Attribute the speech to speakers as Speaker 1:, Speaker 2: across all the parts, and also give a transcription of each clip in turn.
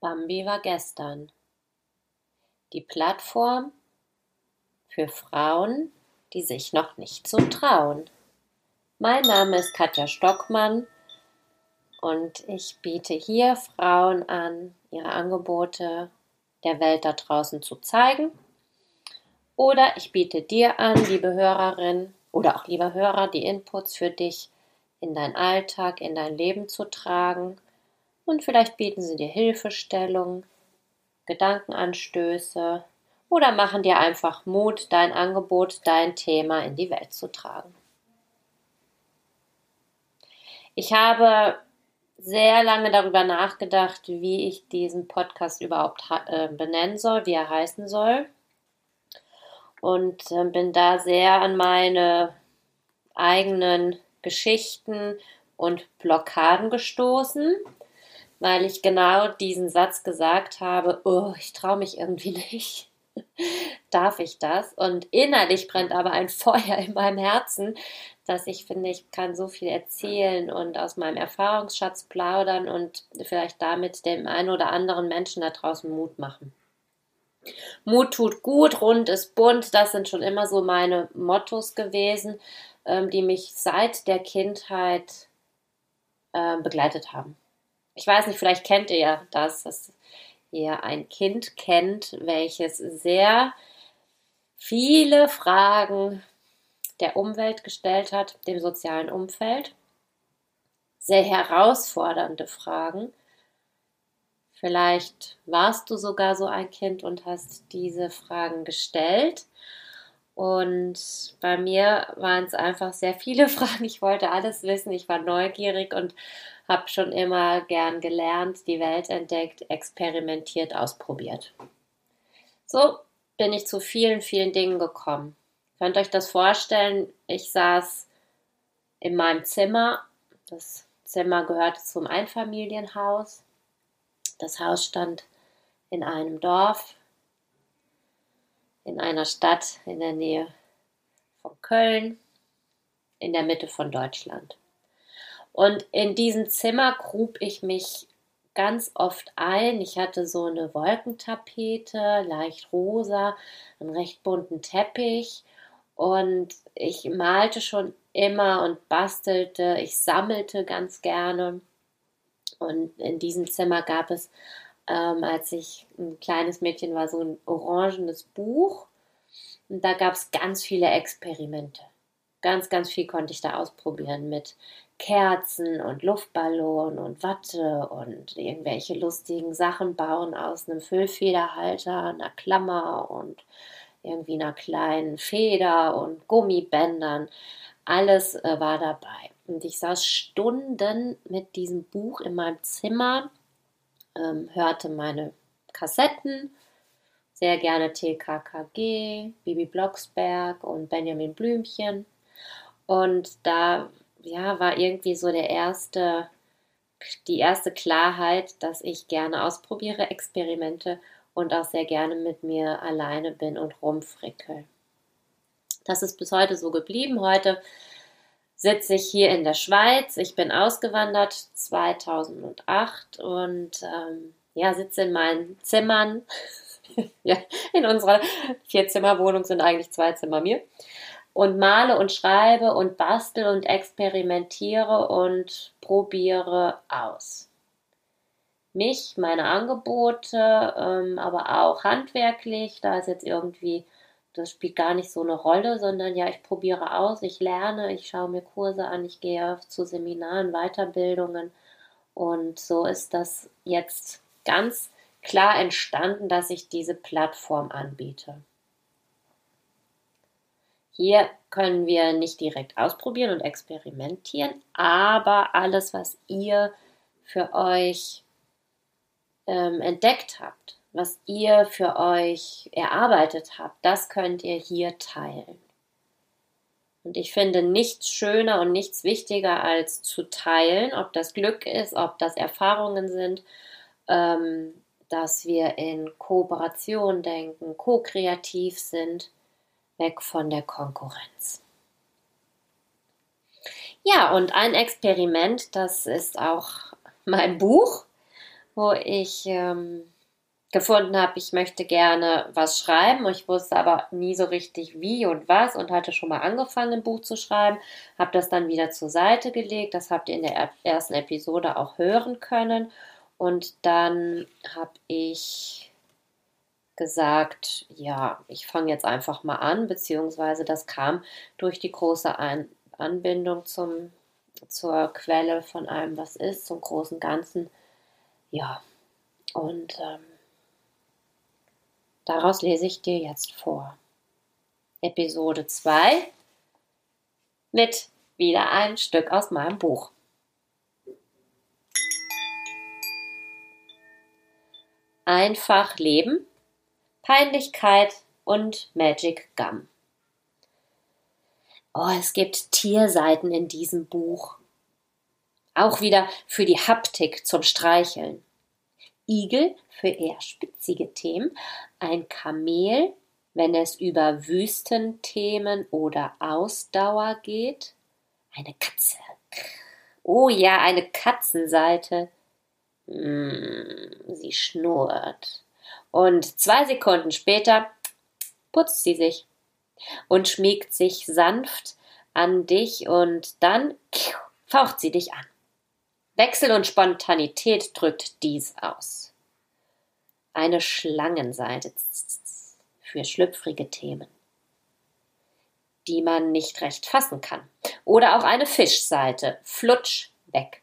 Speaker 1: Bambi war gestern. Die Plattform für Frauen, die sich noch nicht so trauen. Mein Name ist Katja Stockmann und ich biete hier Frauen an, ihre Angebote der Welt da draußen zu zeigen. Oder ich biete dir an, liebe Hörerin oder auch lieber Hörer, die Inputs für dich in deinen Alltag, in dein Leben zu tragen. Und vielleicht bieten sie dir Hilfestellung, Gedankenanstöße oder machen dir einfach Mut, dein Angebot, dein Thema in die Welt zu tragen. Ich habe sehr lange darüber nachgedacht, wie ich diesen Podcast überhaupt benennen soll, wie er heißen soll. Und bin da sehr an meine eigenen Geschichten und Blockaden gestoßen, weil ich genau diesen Satz gesagt habe, oh, ich traue mich irgendwie nicht. Darf ich das? Und innerlich brennt aber ein Feuer in meinem Herzen, dass ich finde, ich kann so viel erzählen und aus meinem Erfahrungsschatz plaudern und vielleicht damit dem einen oder anderen Menschen da draußen Mut machen. Mut tut gut, rund ist bunt, das sind schon immer so meine Mottos gewesen, die mich seit der Kindheit begleitet haben. Ich weiß nicht, vielleicht kennt ihr ja das, dass ihr ein Kind kennt, welches sehr viele Fragen der Umwelt gestellt hat, dem sozialen Umfeld. Sehr herausfordernde Fragen. Vielleicht warst du sogar so ein Kind und hast diese Fragen gestellt. Und bei mir waren es einfach sehr viele Fragen. Ich wollte alles wissen. Ich war neugierig und habe schon immer gern gelernt, die Welt entdeckt, experimentiert, ausprobiert. So bin ich zu vielen, vielen Dingen gekommen. Könnt euch das vorstellen, ich saß in meinem Zimmer. Das Zimmer gehörte zum Einfamilienhaus. Das Haus stand in einem Dorf, in einer Stadt in der Nähe von Köln, in der Mitte von Deutschland. Und in diesem Zimmer grub ich mich ganz oft ein. Ich hatte so eine Wolkentapete, leicht rosa, einen recht bunten Teppich und ich malte schon immer und bastelte. Ich sammelte ganz gerne. Und in diesem Zimmer gab es, als ich ein kleines Mädchen war, so ein orangenes Buch. Und da gab es ganz viele Experimente. Ganz, ganz viel konnte ich da ausprobieren mit Kerzen und Luftballon und Watte und irgendwelche lustigen Sachen bauen aus einem Füllfederhalter, einer Klammer und irgendwie einer kleinen Feder und Gummibändern. Alles war dabei. Und ich saß Stunden mit diesem Buch in meinem Zimmer, hörte meine Kassetten, sehr gerne TKKG, Bibi Blocksberg und Benjamin Blümchen. Und da war irgendwie so die erste Klarheit, dass ich gerne ausprobiere, Experimente und auch sehr gerne mit mir alleine bin und rumfrickel. Das ist bis heute so geblieben. Heute sitze ich hier in der Schweiz. Ich bin ausgewandert 2008 und sitze in meinen Zimmern. Ja, in unserer 4-Zimmer-Wohnung sind eigentlich 2 Zimmer mir. Und male und schreibe und bastel und experimentiere und probiere aus. Mich, meine Angebote, aber auch handwerklich, da ist jetzt irgendwie, das spielt gar nicht so eine Rolle, sondern ja, ich probiere aus, ich lerne, ich schaue mir Kurse an, ich gehe zu Seminaren, Weiterbildungen und so ist das jetzt ganz klar entstanden, dass ich diese Plattform anbiete. Hier können wir nicht direkt ausprobieren und experimentieren, aber alles, was ihr für euch entdeckt habt, was ihr für euch erarbeitet habt, das könnt ihr hier teilen. Und ich finde nichts schöner und nichts wichtiger als zu teilen, ob das Glück ist, ob das Erfahrungen sind, dass wir in Kooperation denken, ko-kreativ sind, weg von der Konkurrenz. Ja, und ein Experiment, das ist auch mein Buch. wo ich gefunden habe, ich möchte gerne was schreiben. Ich wusste aber nie so richtig wie und was und hatte schon mal angefangen, ein Buch zu schreiben, habe das dann wieder zur Seite gelegt. Das habt ihr in der ersten Episode auch hören können. Und dann habe ich gesagt, ja, ich fange jetzt einfach mal an, beziehungsweise das kam durch die große Anbindung zur Quelle von allem, was ist, zum großen Ganzen. Ja, und daraus lese ich dir jetzt vor. Episode 2 mit wieder ein Stück aus meinem Buch. Einfach leben, Peinlichkeit und Magic Gum. Oh, es gibt Tierseiten in diesem Buch. Auch wieder für die Haptik zum Streicheln. Igel für eher spitzige Themen, ein Kamel, wenn es über Wüstenthemen oder Ausdauer geht, eine Katze. Oh ja, eine Katzenseite. Sie schnurrt. Und 2 Sekunden später putzt sie sich und schmiegt sich sanft an dich und dann faucht sie dich an. Wechsel und Spontanität drückt dies aus. Eine Schlangenseite für schlüpfrige Themen, die man nicht recht fassen kann. Oder auch eine Fischseite, flutsch weg.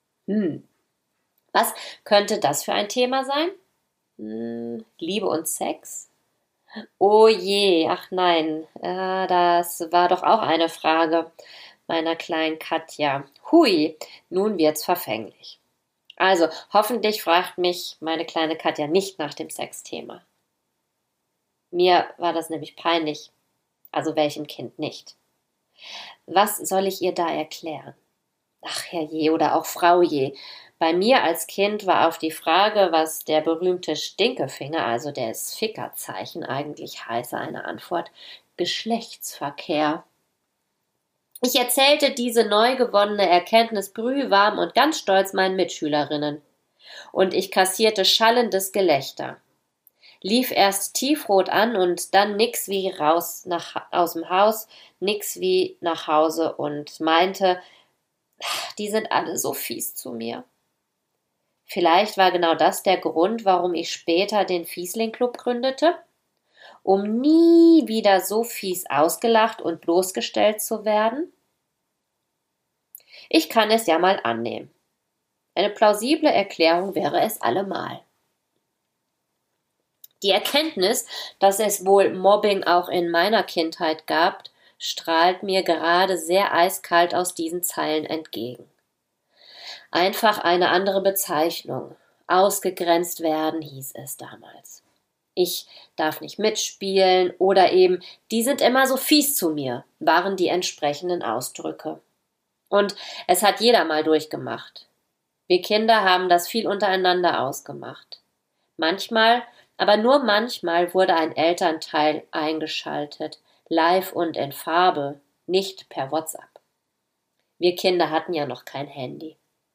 Speaker 1: Was könnte das für ein Thema sein? Liebe und Sex? Oh je, ach nein, das war doch auch eine Frage meiner kleinen Katja. Hui, nun wird's verfänglich. Also, hoffentlich fragt mich meine kleine Katja nicht nach dem Sexthema. Mir war das nämlich peinlich, also welchem Kind nicht. Was soll ich ihr da erklären? Ach herrje oder auch Frauje. Bei mir als Kind war auf die Frage, was der berühmte Stinkefinger, also das Fickerzeichen eigentlich heiße, eine Antwort: Geschlechtsverkehr. Ich erzählte diese neu gewonnene Erkenntnis brühwarm und ganz stolz meinen Mitschülerinnen. Und ich kassierte schallendes Gelächter. Lief erst tiefrot an und dann nix wie raus aus dem Haus, nix wie nach Hause und meinte, die sind alle so fies zu mir. Vielleicht war genau das der Grund, warum ich später den Fiesling-Club gründete, um nie wieder so fies ausgelacht und bloßgestellt zu werden? Ich kann es ja mal annehmen. Eine plausible Erklärung wäre es allemal. Die Erkenntnis, dass es wohl Mobbing auch in meiner Kindheit gab, strahlt mir gerade sehr eiskalt aus diesen Zeilen entgegen. Einfach eine andere Bezeichnung. Ausgegrenzt werden, hieß es damals. Ich darf nicht mitspielen oder eben, die sind immer so fies zu mir, waren die entsprechenden Ausdrücke. Und es hat jeder mal durchgemacht. Wir Kinder haben das viel untereinander ausgemacht. Manchmal, aber nur manchmal wurde ein Elternteil eingeschaltet, live und in Farbe, nicht per WhatsApp. Wir Kinder hatten ja noch kein Handy.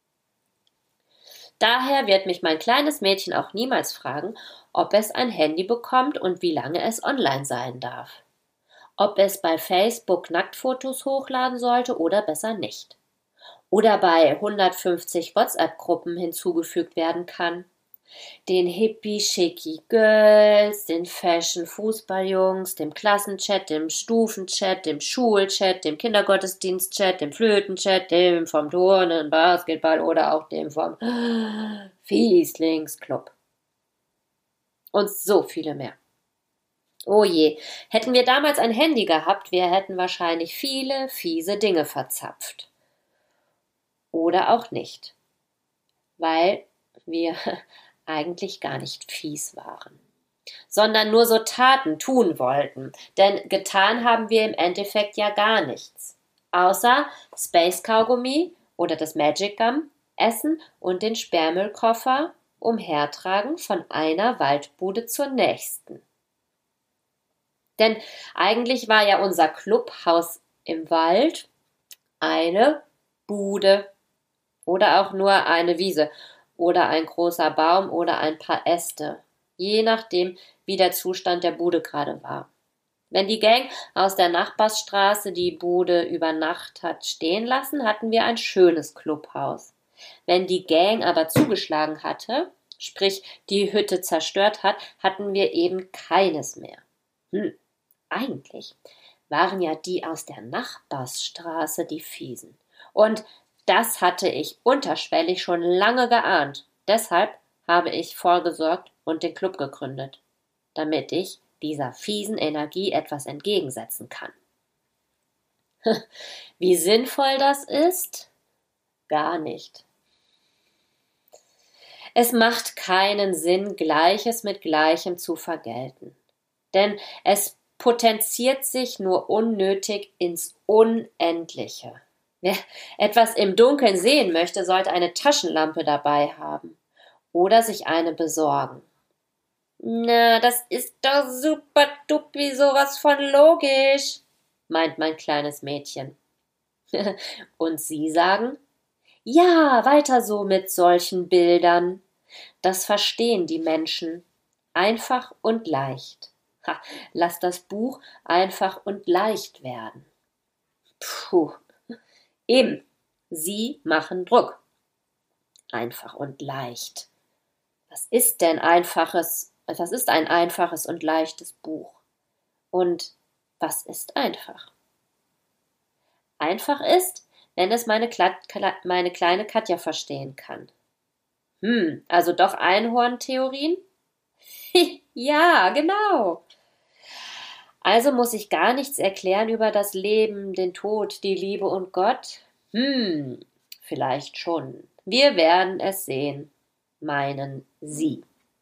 Speaker 1: Daher wird mich mein kleines Mädchen auch niemals fragen, ob es ein Handy bekommt und wie lange es online sein darf. Ob es bei Facebook Nacktfotos hochladen sollte oder besser nicht. Oder bei 150 WhatsApp-Gruppen hinzugefügt werden kann. Den Hippie-Schicki-Girls, den Fashion-Fußballjungs, dem Klassenchat, dem Stufenchat, dem Schulchat, dem Kindergottesdienstchat, dem Flötenchat, dem vom Turnen, Basketball oder auch dem vom Fieslingsclub. Und so viele mehr. Oh je, hätten wir damals ein Handy gehabt, wir hätten wahrscheinlich viele fiese Dinge verzapft. Oder auch nicht, weil wir eigentlich gar nicht fies waren, sondern nur so tun wollten, denn getan haben wir im Endeffekt ja gar nichts, außer Space-Kaugummi oder das Magic Gum essen und den Sperrmüllkoffer umhertragen von einer Waldbude zur nächsten. Denn eigentlich war ja unser Clubhaus im Wald eine Bude oder auch nur eine Wiese. oder ein großer Baum oder ein paar Äste, je nachdem, wie der Zustand der Bude gerade war. Wenn die Gang aus der Nachbarsstraße die Bude über Nacht hat stehen lassen, hatten wir ein schönes Clubhaus. Wenn die Gang aber zugeschlagen hatte, sprich die Hütte zerstört hat, hatten wir eben keines mehr. Eigentlich waren ja die aus der Nachbarsstraße die Fiesen. Und das hatte ich unterschwellig schon lange geahnt. Deshalb habe ich vorgesorgt und den Club gegründet, damit ich dieser fiesen Energie etwas entgegensetzen kann. Wie sinnvoll das ist? Gar nicht. Es macht keinen Sinn, Gleiches mit Gleichem zu vergelten. Denn es potenziert sich nur unnötig ins Unendliche. Wer etwas im Dunkeln sehen möchte, sollte eine Taschenlampe dabei haben oder sich eine besorgen. Na, das ist doch super dupi sowas von logisch, meint mein kleines Mädchen. Und Sie sagen? Ja, weiter so mit solchen Bildern. Das verstehen die Menschen. Einfach und leicht. Ha, lass das Buch einfach und leicht werden. Puh. Eben. Sie machen Druck. Einfach und leicht. Was ist ein einfaches und leichtes Buch? Und was ist einfach? Einfach ist, wenn es meine kleine Katja verstehen kann. Also doch Einhorn-Theorien? Ja, genau. Also muss ich gar nichts erklären über das Leben, den Tod, die Liebe und Gott? Vielleicht schon. Wir werden es sehen, meinen Sie.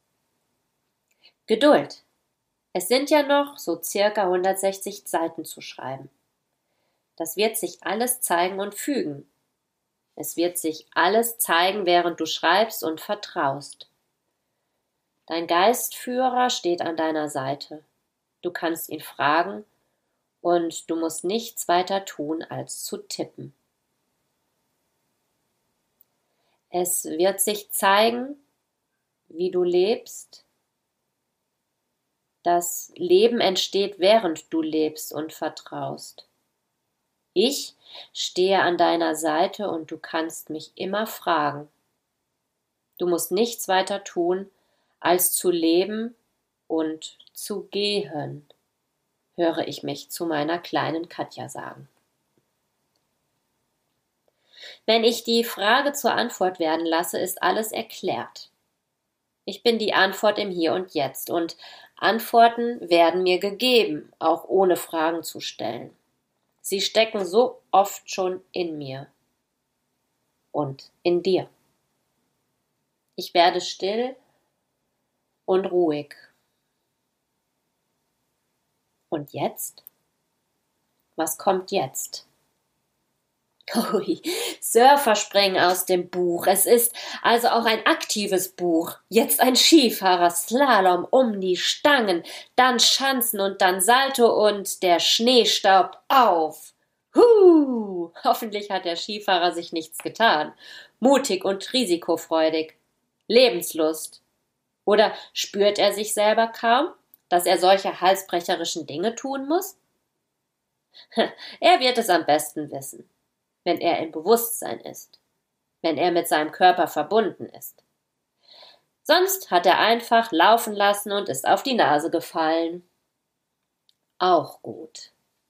Speaker 1: Geduld. Es sind ja noch so circa 160 Seiten zu schreiben. Das wird sich alles zeigen und fügen. Es wird sich alles zeigen, während du schreibst und vertraust. Dein Geistführer steht an deiner Seite. Du kannst ihn fragen und du musst nichts weiter tun, als zu tippen. Es wird sich zeigen, wie du lebst. Das Leben entsteht, während du lebst und vertraust. Ich stehe an deiner Seite und du kannst mich immer fragen. Du musst nichts weiter tun, als zu leben und zu gehen, höre ich mich zu meiner kleinen Katja sagen. Wenn ich die Frage zur Antwort werden lasse, ist alles erklärt. Ich bin die Antwort im Hier und Jetzt und Antworten werden mir gegeben, auch ohne Fragen zu stellen. Sie stecken so oft schon in mir und in dir. Ich werde still und ruhig. Und jetzt? Was kommt jetzt? Ui, Surfer springen aus dem Buch. Es ist also auch ein aktives Buch. Jetzt ein Skifahrer, Slalom um die Stangen, dann Schanzen und dann Salto und der Schnee staubt auf. Hoffentlich hat der Skifahrer sich nichts getan. Mutig und risikofreudig. Lebenslust. Oder spürt er sich selber kaum, dass er solche halsbrecherischen Dinge tun muss? Er wird es am besten wissen, wenn er im Bewusstsein ist, wenn er mit seinem Körper verbunden ist. Sonst hat er einfach laufen lassen und ist auf die Nase gefallen. Auch gut.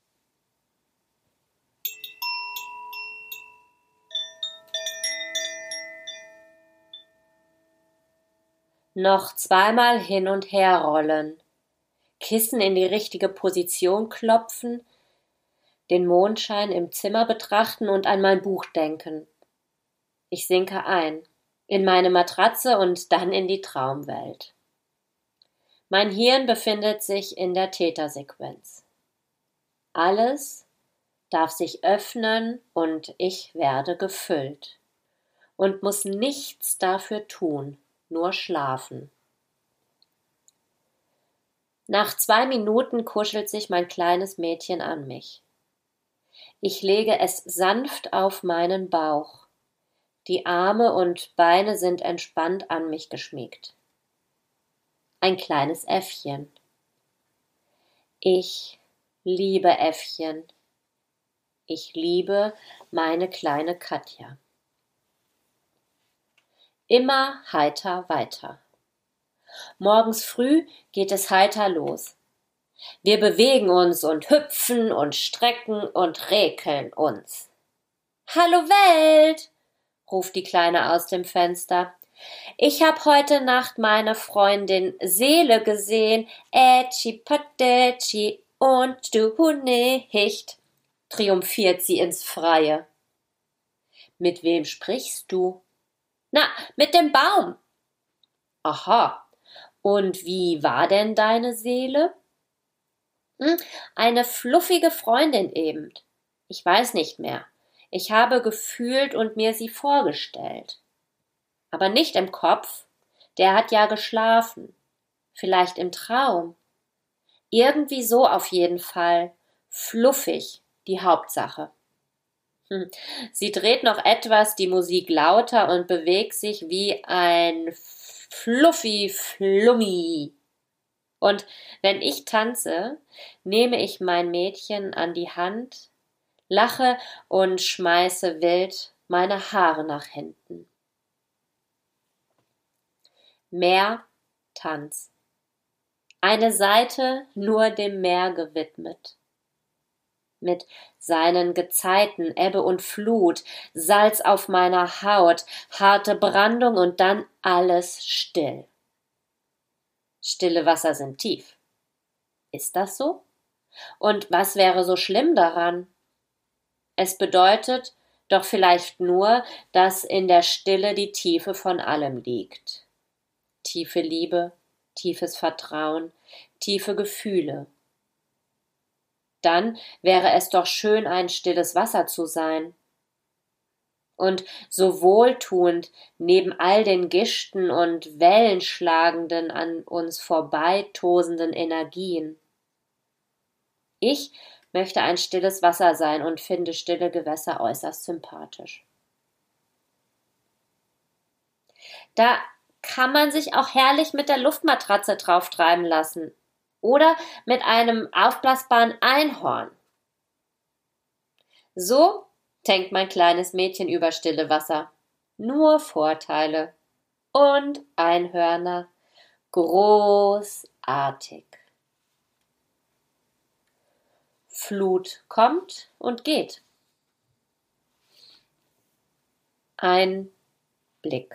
Speaker 1: Noch zweimal hin und her rollen, Kissen in die richtige Position klopfen, den Mondschein im Zimmer betrachten und an mein Buch denken. Ich sinke ein, in meine Matratze und dann in die Traumwelt. Mein Hirn befindet sich in der Theta-Sequenz. Alles darf sich öffnen und ich werde gefüllt und muss nichts dafür tun, nur schlafen. Nach 2 Minuten kuschelt sich mein kleines Mädchen an mich. Ich lege es sanft auf meinen Bauch. Die Arme und Beine sind entspannt an mich geschmiegt. Ein kleines Äffchen. Ich liebe Äffchen. Ich liebe meine kleine Katja. Immer heiter weiter. Morgens früh geht es heiter los. Wir bewegen uns und hüpfen und strecken und räkeln uns. Hallo Welt, ruft die Kleine aus dem Fenster. Ich hab heute Nacht meine Freundin Seele gesehen, Ätschi Patätschi, und du nicht, triumphiert sie ins Freie. Mit wem sprichst du? Na, mit dem Baum. Aha, und wie war denn deine Seele? Eine fluffige Freundin eben. Ich weiß nicht mehr. Ich habe gefühlt und mir sie vorgestellt. Aber nicht im Kopf. Der hat ja geschlafen. Vielleicht im Traum. Irgendwie so auf jeden Fall. Fluffig, die Hauptsache. Sie dreht noch etwas die Musik lauter und bewegt sich wie ein Flummi. Und wenn ich tanze, nehme ich mein Mädchen an die Hand, lache und schmeiße wild meine Haare nach hinten. Meer, Tanz. Eine Seite nur dem Meer gewidmet. Mit seinen Gezeiten, Ebbe und Flut, Salz auf meiner Haut, harte Brandung und dann alles still. Stille Wasser sind tief. Ist das so? Und was wäre so schlimm daran? Es bedeutet doch vielleicht nur, dass in der Stille die Tiefe von allem liegt. Tiefe Liebe, tiefes Vertrauen, tiefe Gefühle. Dann wäre es doch schön, ein stilles Wasser zu sein. Und so wohltuend neben all den Gischten und wellenschlagenden an uns vorbeitosenden Energien. Ich möchte ein stilles Wasser sein und finde stille Gewässer äußerst sympathisch. Da kann man sich auch herrlich mit der Luftmatratze drauf treiben lassen oder mit einem aufblasbaren Einhorn. So denkt mein kleines Mädchen über stille Wasser. Nur Vorteile. Und Einhörner. Großartig. Flut kommt und geht. Ein Blick.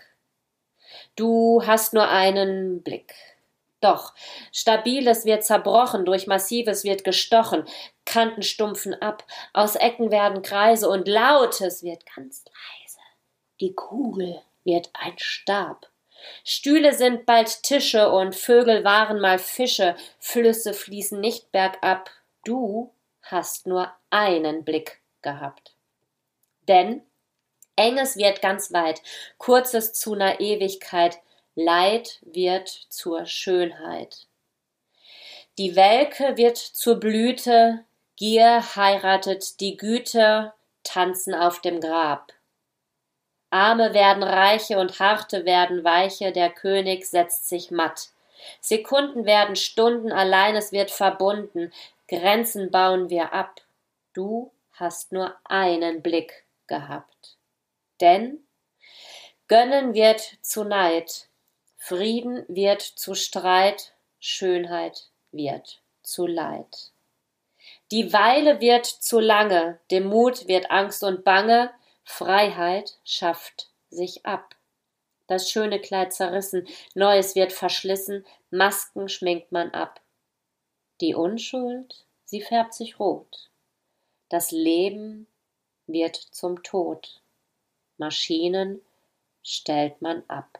Speaker 1: Du hast nur einen Blick. Doch, Stabiles wird zerbrochen, durch Massives wird gestochen, Kanten stumpfen ab, aus Ecken werden Kreise und Lautes wird ganz leise. Die Kugel wird ein Stab. Stühle sind bald Tische und Vögel waren mal Fische, Flüsse fließen nicht bergab. Du hast nur einen Blick gehabt. Denn Enges wird ganz weit, Kurzes zu ner Ewigkeit, Leid wird zur Schönheit. Die Welke wird zur Blüte, Gier heiratet die Güte, tanzen auf dem Grab. Arme werden Reiche und Harte werden Weiche, der König setzt sich matt. Sekunden werden Stunden, allein es wird verbunden, Grenzen bauen wir ab. Du hast nur einen Blick gehabt. Denn Gönnen wird zu Neid, Frieden wird zu Streit, Schönheit wird zu Leid. Die Weile wird zu lange, dem Mut wird Angst und Bange, Freiheit schafft sich ab. Das schöne Kleid zerrissen, Neues wird verschlissen, Masken schminkt man ab. Die Unschuld, sie färbt sich rot. Das Leben wird zum Tod. Maschinen stellt man ab.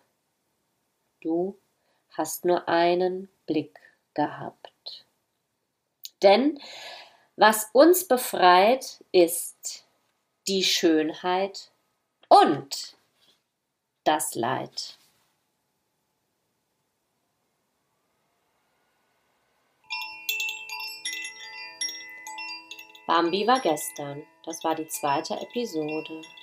Speaker 1: Du hast nur einen Blick gehabt. Denn was uns befreit, ist die Schönheit und das Leid. Bambi war gestern. Das war die 2. Episode.